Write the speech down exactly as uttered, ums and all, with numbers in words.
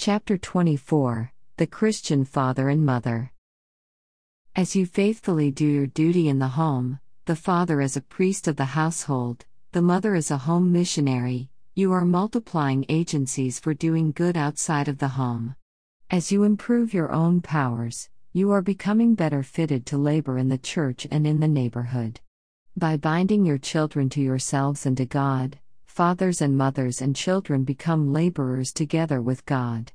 Chapter twenty-four, The Christian Father and Mother. As you faithfully do your duty in the home, the father as a priest of the household, the mother as a home missionary, you are multiplying agencies for doing good outside of the home. As you improve your own powers, you are becoming better fitted to labor in the church and in the neighborhood. By binding your children to yourselves and to God, fathers and mothers and children become laborers together with God.